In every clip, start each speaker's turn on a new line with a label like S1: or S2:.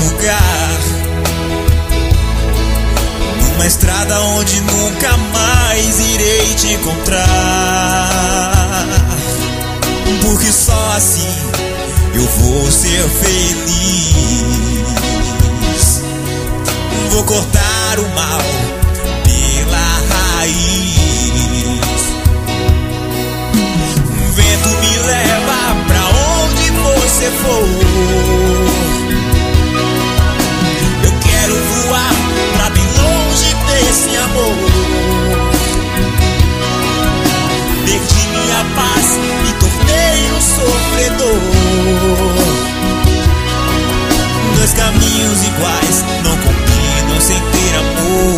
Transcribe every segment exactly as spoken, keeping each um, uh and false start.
S1: lugar, numa estrada onde nunca mais irei te encontrar, porque só assim eu vou ser feliz. Vou cortar o mal pela raiz. Vento me leva pra onde você for. Eu quero voar pra bem longe desse amor. Perdi minha paz, me tornei um sofredor. Dois caminhos iguais não combinam sem ter amor.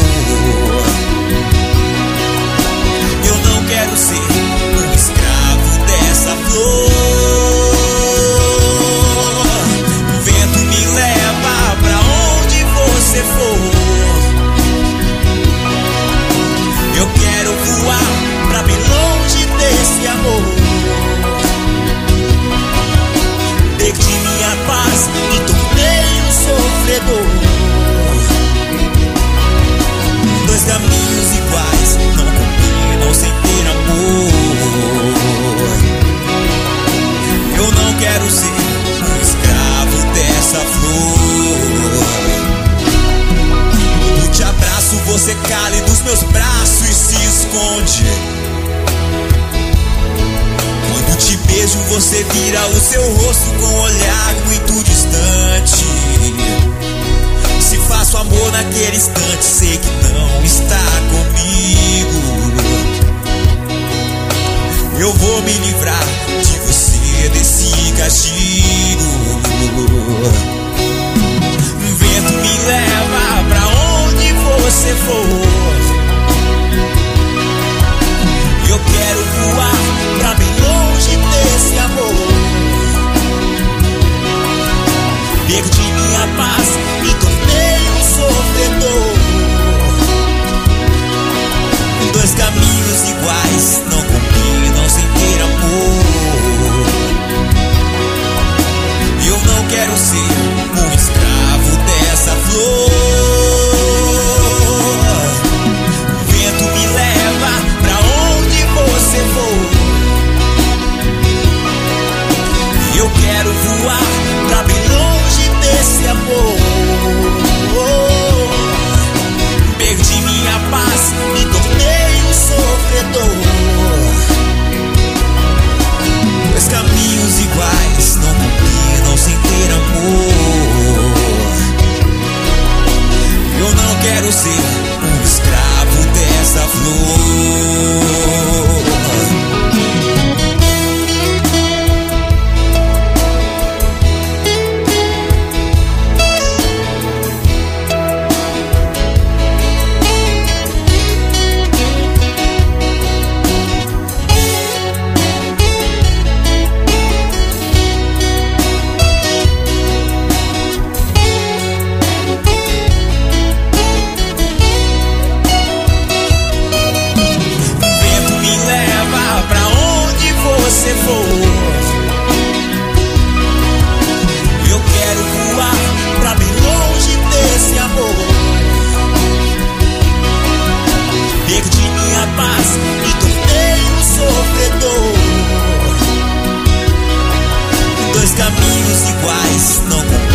S1: Eu não quero ser um escravo dessa flor. O vento me leva pra onde você for. Eu quero voar pra bem longe desse amor. Perdi minha paz, me tornei um sofredor. Dois caminhos iguais não combinam sem ter amor. Eu não quero ser um escravo dessa flor. Quando te abraço você cala e dos meus braços se esconde. Quando te beijo você vira o seu rosto com um olhar muito distante. Se faço amor naquele instante, sei que não está comigo. Eu vou me livrar de você, desse castigo. Um vento me leva pra onde você for. Eu quero voar pra bem longe desse amor. Perdi minha paz, me tornei um sofredor. Dois caminhos iguais não combinam sem ter amor. Eu não quero ser um escravo dessa flor. O vento me leva pra onde você for. Eu quero voar pra bem longe desse amor. Perdi minha paz, me tornei um sofredor. Dois caminhos iguais não combinam sem ter amor. Eu não quero ser um escravo dessa flor. Eu quero voar pra bem longe desse amor. Perdi minha paz, me tornei um sofredor. Dois caminhos iguais não combinam